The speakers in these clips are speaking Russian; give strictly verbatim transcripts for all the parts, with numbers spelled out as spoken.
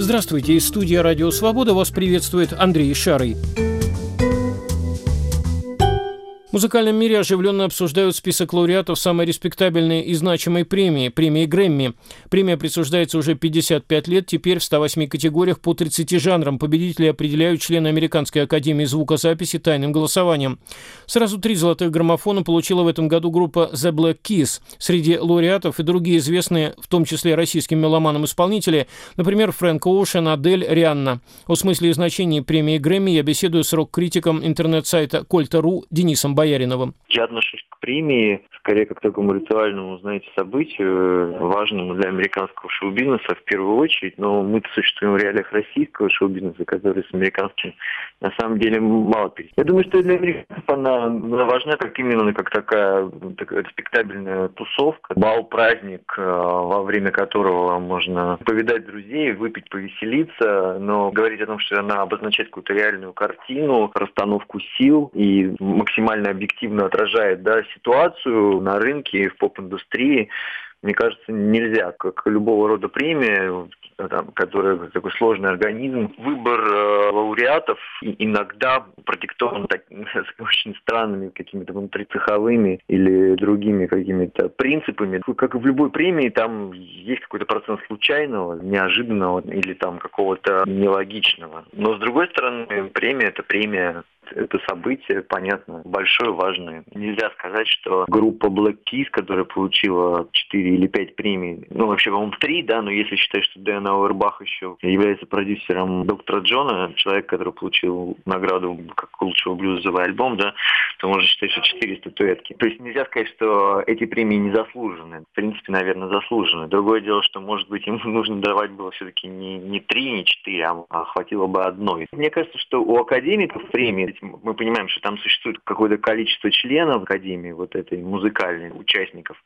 Здравствуйте, из студии «Радио Свобода» вас приветствует Андрей Шарый. В музыкальном мире оживленно обсуждают список лауреатов самой респектабельной и значимой премии – премии Грэмми. Премия присуждается уже пятьдесят пять лет, теперь в ста восьми категориях по тридцати жанрам. Победителей определяют члены Американской академии звукозаписи тайным голосованием. Сразу три золотых граммофона получила в этом году группа The Black Keys. Среди лауреатов и другие известные, в том числе российским меломанам, исполнители, например, Фрэнк Оушен, Адель, Рианна. О смысле и значении премии Грэмми я беседую с рок-критиком интернет-сайта Кольта точка ру Денисом Бояриновым. Я отношусь к премии скорее как к такому ритуальному, знаете, событию, важному для американского шоу-бизнеса в первую очередь, но мы-то существуем в реалиях российского шоу-бизнеса, который с американским на самом деле мало пересекается. Я думаю, что для американцев она, она важна как именно как такая, такая респектабельная тусовка, бал-праздник, во время которого можно повидать друзей, выпить, повеселиться, но говорить о том, что она обозначает какую-то реальную картину, расстановку сил и максимально объективно отражает, да, ситуацию на рынке, в поп-индустрии, мне кажется, нельзя. Как любого рода премия, там, которая такой сложный организм, выбор э, лауреатов иногда продиктован так, очень странными какими-то внутрицеховыми или другими какими-то принципами. Как и в любой премии, там есть какой-то процент случайного, неожиданного или там какого-то нелогичного. Но с другой стороны, премия – это премия. Это событие, понятно, большое, важное. Нельзя сказать, что группа Black Keys, которая получила четыре или пять премий, ну, вообще, по-моему, три, да, но если считать, что Дэн Ауэрбах еще является продюсером Доктора Джона, человек, который получил награду как лучшего блюзовый альбом, да, то можно считать, что четыре статуэтки. То есть нельзя сказать, что эти премии не заслужены. В принципе, наверное, заслужены. Другое дело, что, может быть, им нужно давать было все-таки не, не три, не четыре, а хватило бы одной. Мне кажется, что у академиков премии мы понимаем, что там существует какое-то количество членов Академии, вот этой музыкальной, участников,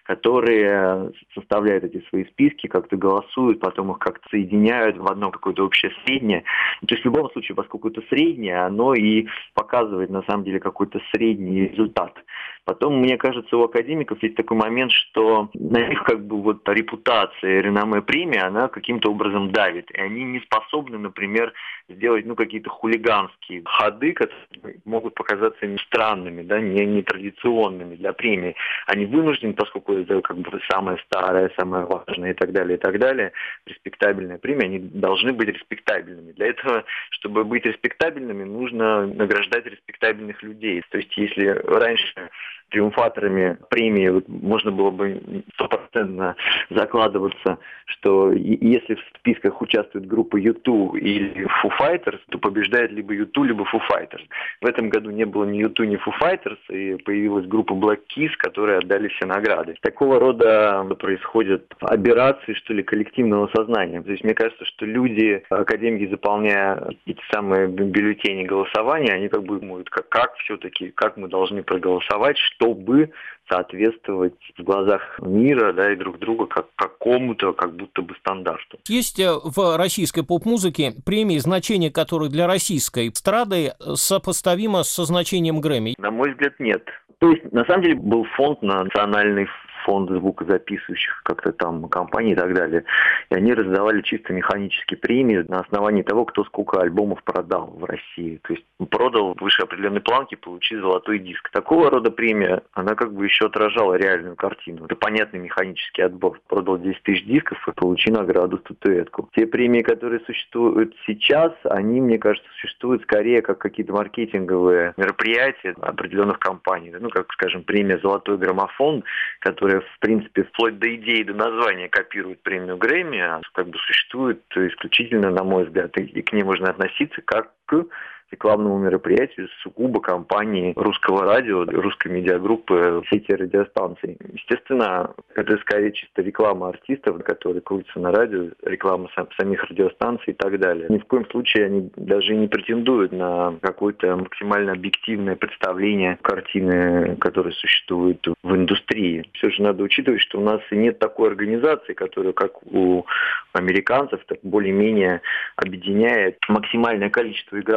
которые составляют эти свои списки, как-то голосуют, потом их как-то соединяют в одно какое-то общее среднее. То есть в любом случае, поскольку это среднее, оно и показывает на самом деле какой-то средний результат. Потом, мне кажется, у академиков есть такой момент, что на них как бы вот репутация, реноме премии, она каким-то образом давит. И они не способны, например, сделать ну, какие-то хулиганские ходы, которые могут показаться им странными, да, не, нетрадиционными для премии. Они вынуждены, поскольку это как бы самая старая, самая важная и так далее, и так далее, респектабельная премия, они должны быть респектабельными. Для этого, чтобы быть респектабельными, нужно награждать респектабельных людей. То есть, если раньше триумфаторами премии вот, можно было бы стопроцентно закладываться, что если в списках участвует группа ю ту или Foo Fighters, то побеждает либо ю ту, либо Foo Fighters. В этом году не было ни ю ту, ни Foo Fighters, и появилась группа Black Keys, которые отдали все награды. Такого рода происходят аберрации, что ли, коллективного сознания. То есть мне кажется, что люди, академики, заполняя эти самые бюллетени голосования, они как бы думают, как, как все-таки, как мы должны проголосовать, чтобы соответствовать в глазах мира, да, и друг друга как какому-то, как будто бы стандарту. Есть в российской поп-музыке премии, значение которых для российской эстрады сопоставимо со значением Грэмми? На мой взгляд, нет. То есть, на самом деле, был фонд, национальный фонд звукозаписывающих как-то там компаний и так далее. И они раздавали чисто механические премии на основании того, кто сколько альбомов продал в России. То есть продал выше определенной планки, получил золотой диск. Такого рода премия, она как бы еще отражала реальную картину. Это понятный механический отбор. Продал десять тысяч дисков и получил награду, статуэтку. Те премии, которые существуют сейчас, они, мне кажется, существуют скорее как какие-то маркетинговые мероприятия определенных компаний. Ну, как, скажем, премия «Золотой граммофон», которая в принципе, вплоть до идеи, до названия копирует премию Грэмми, а как бы существует исключительно, на мой взгляд, и к ней можно относиться как к рекламному мероприятию сугубо компании русского радио, русской медиагруппы, сети радиостанций. Естественно, это скорее чисто реклама артистов, которые крутятся на радио, реклама сам, самих радиостанций и так далее. Ни в коем случае они даже не претендуют на какое-то максимально объективное представление картины, которая существует в индустрии. Все же надо учитывать, что у нас и нет такой организации, которая, как у американцев, так более-менее объединяет максимальное количество игроков в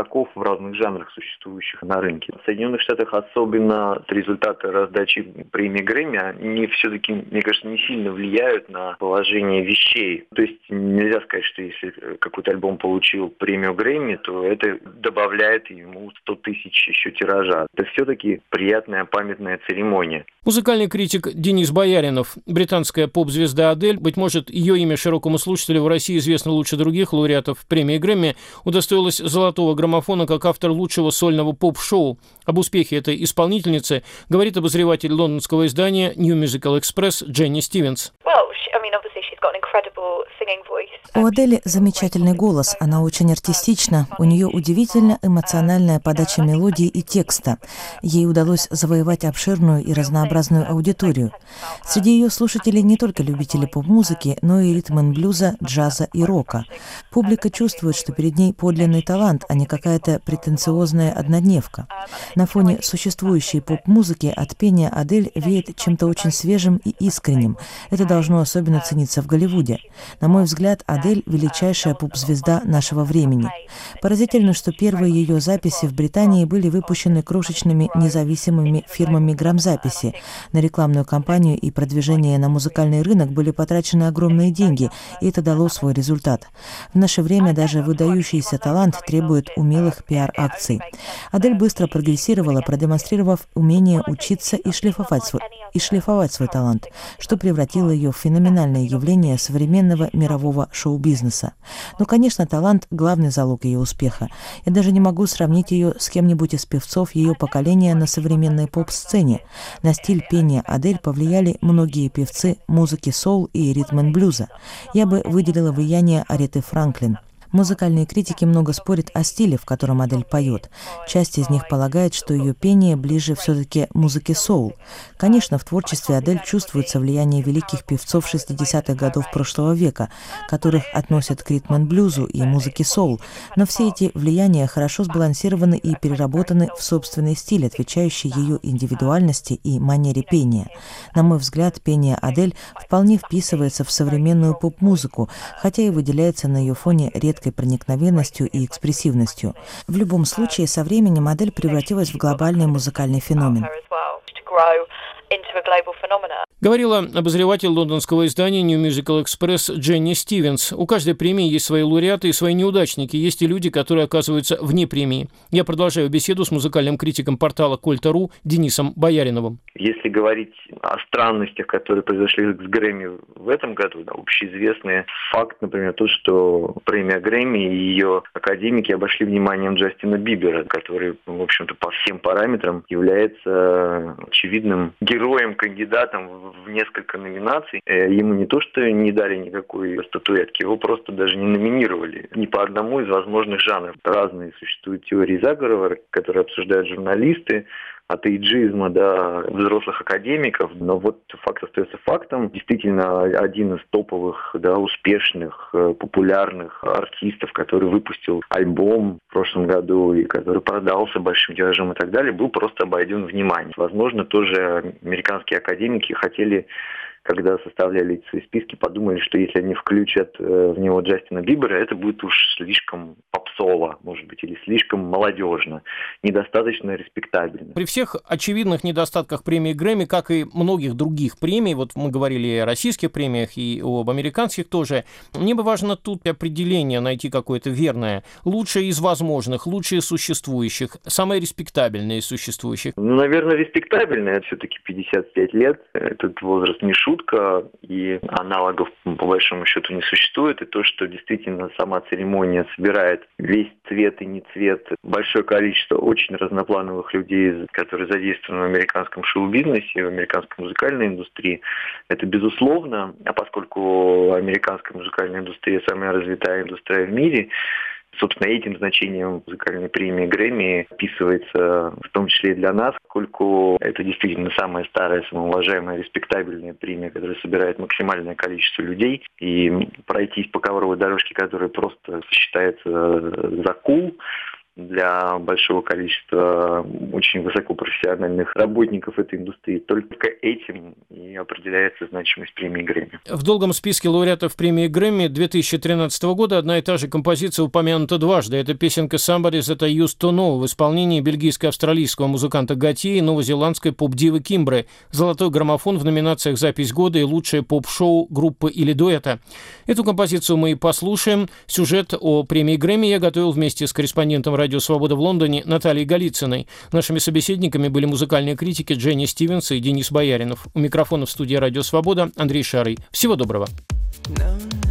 разных жанрах, существующих на рынке. В Соединенных Штатах особенно результаты раздачи премии Грэмми, они все-таки, мне кажется, не сильно влияют на положение вещей. То есть нельзя сказать, что если какой-то альбом получил премию Грэмми, то это добавляет ему сто тысяч еще тиража. Это все-таки приятная памятная церемония. Музыкальный критик Денис Бояринов. Британская поп-звезда Адель, быть может, ее имя широкому слушателю в России известно лучше других лауреатов премии Грэмми, удостоилась золотого граммофона как автор лучшего сольного поп-шоу. Об успехе этой исполнительницы говорит обозреватель лондонского издания New Musical Express Дженни Стивенс. У Адели замечательный голос, она очень артистична, у нее удивительно эмоциональная подача мелодии и текста. Ей удалось завоевать обширную и разнообразную аудиторию. Среди ее слушателей не только любители поп-музыки, но и ритм-н-блюза, джаза и рока. Публика чувствует, что перед ней подлинный талант, а не какая-то претенциозная однодневка. На фоне существующей поп-музыки от пения Адель веет чем-то очень свежим и искренним. Это должно особенно цениться в Голливуде. На мой взгляд, Адель – величайшая поп-звезда нашего времени. Поразительно, что первые ее записи в Британии были выпущены крошечными независимыми фирмами грамзаписи. На рекламную кампанию и продвижение на музыкальный рынок были потрачены огромные деньги, и это дало свой результат. В наше время даже выдающийся талант требует умелых пиар-акций. Адель быстро прогрессировала, продемонстрировав умение учиться и шлифовать свой, и шлифовать свой талант, что превратило ее в феноменальное явление современного мирового шоу-бизнеса. Но, конечно, талант – главный залог ее успеха. Я даже не могу сравнить ее с кем-нибудь из певцов ее поколения на современной поп-сцене. На стиль пения Адель повлияли многие певцы музыки соул и ритм-н-блюза. Я бы выделила влияние Ареты Франклин. Музыкальные критики много спорят о стиле, в котором Адель поет. Часть из них полагает, что ее пение ближе все-таки музыке соул. Конечно, в творчестве Адель чувствуется влияние великих певцов шестидесятых годов прошлого века, которых относят к ритм-н-блюзу и музыке соул, но все эти влияния хорошо сбалансированы и переработаны в собственный стиль, отвечающий ее индивидуальности и манере пения. На мой взгляд, пение Адель вполне вписывается в современную поп-музыку, хотя и выделяется на ее фоне редко проникновенностью и экспрессивностью. В любом случае, со временем модель превратилась в глобальный музыкальный феномен. Говорила обозреватель лондонского издания New Musical Express Дженни Стивенс. У каждой премии есть свои лауреаты и свои неудачники. Есть и люди, которые оказываются вне премии. Я продолжаю беседу с музыкальным критиком портала Кольта.ру Денисом Бояриновым. Если говорить о странностях, которые произошли с Грэмми в этом году, да, общеизвестный факт, например, то, что премия Грэмми и ее академики обошли вниманием Джастина Бибера, который, в общем-то, по всем параметрам является очевидным героем, кандидатом в несколько номинаций. Ему не то, что не дали никакой статуэтки, его просто даже не номинировали ни по одному из возможных жанров. Разные существуют теории заговора, которые обсуждают журналисты, от эйджизма до взрослых академиков, но вот факт остается фактом. Действительно, один из топовых, да, успешных, популярных артистов, который выпустил альбом в прошлом году и который продался большим тиражом и так далее, был просто обойден вниманием. Возможно, тоже американские академики хотели, когда составляли эти свои списки, подумали, что если они включат в него Джастина Бибера, это будет уж слишком попсово, может быть, или слишком молодежно, недостаточно респектабельно. При всех очевидных недостатках премии Грэмми, как и многих других премий, вот мы говорили и о российских премиях, и об американских тоже, мне бы важно тут определение найти какое-то верное. Лучшее из возможных, лучшее из существующих, самое респектабельное из существующих. Ну, наверное, респектабельное. Это все-таки пятьдесят пять лет. Этот возраст не шутка, и аналогов по большому счету не существует. И то, что действительно сама церемония собирает весь цвет и не цвет, большое количество очень разноплановых людей, которые задействованы в американском шоу-бизнесе, в американской музыкальной индустрии, это безусловно. А поскольку американская музыкальная индустрия самая развитая индустрия в мире, собственно, этим значением музыкальной премии Грэмми описывается в том числе и для нас, поскольку это действительно самая старая, самоуважаемая, респектабельная премия, которая собирает максимальное количество людей. И пройтись по ковровой дорожке, которая просто считается за кул, для большого количества очень высокопрофессиональных работников этой индустрии. Только этим и определяется значимость премии Грэмми. В долгом списке лауреатов премии Грэмми две тысячи тринадцатого года одна и та же композиция упомянута дважды. Это песенка «Somebody That I Used To Know» в исполнении бельгийско-австралийского музыканта Готье и новозеландской поп-дивы Кимбры. Золотой граммофон в номинациях «Запись года» и «Лучшее поп-шоу группы или дуэта». Эту композицию мы и послушаем. Сюжет о премии Грэмми я готовил вместе с корреспондентом «Радио Свобода» в Лондоне Натальей Голицыной. Нашими собеседниками были музыкальные критики Дженни Стивенс и Денис Бояринов. У микрофона в студии «Радио Свобода» Андрей Шарый. Всего доброго. No.